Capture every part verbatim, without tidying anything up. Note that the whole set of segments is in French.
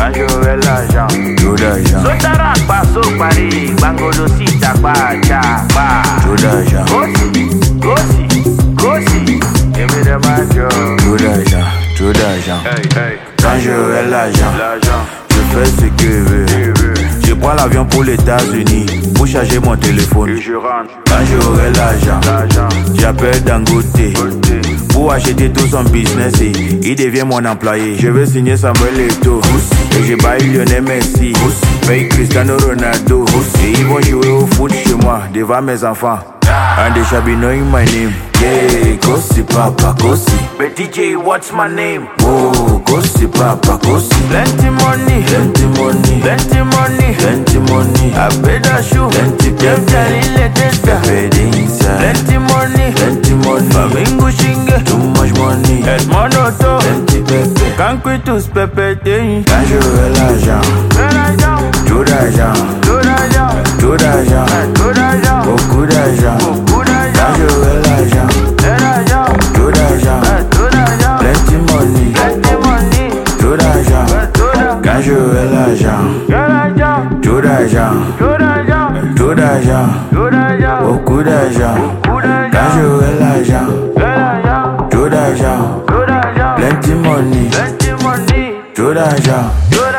quand j'aurai l'argent. Trop d'argent. Sotara, passo, Paris, Bangodo, si, Tapa, Tapa. Trop d'argent. Gossi, Gossi, Gossi. Give me the macho. Trop d'argent. Trop d'argent. Hey, hey. Quand j'aurai l'argent, L'argent. je fais ce que je veux. Je veux. Je prends l'avion pour les États-Unis pour charger mon téléphone. Et je rentre. Quand j'aurai l'argent, L'argent. j'appelle Dangote Côté. pour acheter tout son business et il devient mon employé. Je veux signer Samuel Eto'o et je baille Lionel Messi, paye Cristiano Ronaldo et ils vont jouer au foot chez moi devant mes enfants. And they shall be knowing my name. Yeah, Kossi Papa Kossi. But D J, what's my name? Oh, Kossi Papa Kossi. Plenty money. Plenty money, Plenty money. plenty money. I paid a shoe. Plenty Jeff plenty. Jalile Testa. Pepe inside. Plenty money. Plenty money. Famingo Shinge. Too much money. Edmonoto. Plenty pepe. Cankwitus Pepe Day. Quand j'aurai l'argent, trop d'argent, trop d'argent, beaucoup d'argent. Quand j'aurai l'argent, trop d'argent, plenty money, trop d'argent. Quand j'aurai l'argent, trop d'argent, trop d'argent, beaucoup d'argent. Quand j'aurai l'argent, trop d'argent, plenty money, trop d'argent.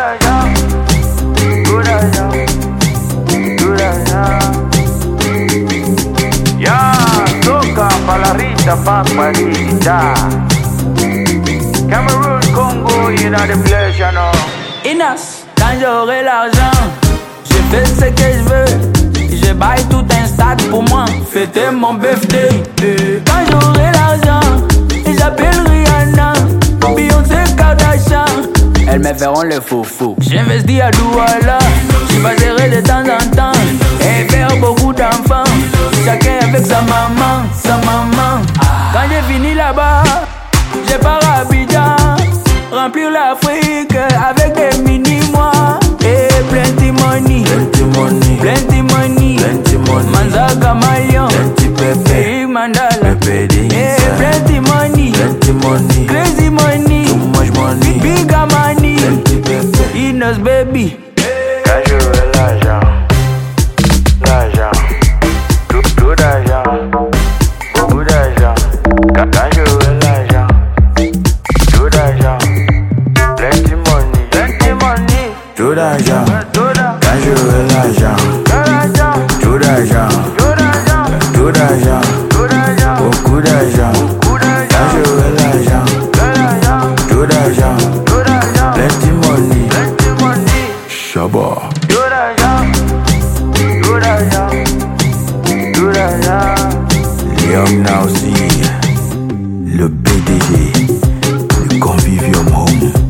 Ya, toca palarita paparita. Cameroon, Congo, you know the place, you know. Inas, quand j'aurai l'argent, je fais ce que je veux. Je baille tout un stade pour moi, fêter mon birthday. Quand j'aurai l'argent, j'appelle Rihanna, Beyoncé, Kardashian. Elles me feront le fou-fou. J'investis à Douala, je passerai de temps en temps et faire beaucoup d'enfants. Chacun avec sa maman, sa maman. Quand j'ai fini là-bas, je pars à Abidjan, remplir l'Afrique avec des mini-mois et plenty money, Plenty money, plenty money, plenty money, Manzaga Mayon, plenty pepe, Big Mandala, pepe eh, inside. plenty money, Plenty money, crazy money, too much money, big money, plenty pepe. Inos baby. Quand j'aurai l'argent, l'argent, tout, tout d'argent, beaucoup d'argent. Quand, quand j'aurai l'argent, tout d'argent, plenty money, plenty money, Trop d'argent, tout d'argent, quand j'aurai l'argent, tout d'argent, trop d'argent, tout d'argent, trop d'argent, tout d'argent, beaucoup d'argent. beaucoup Quand d'argent, j'aurai l'argent, tout d'argent, trop d'argent, tout d'argent, plenty money, plenty money, Shabba. tout d'argent, tout d'argent, tout d'argent. Young Now see, le P D G, le Convivium Home.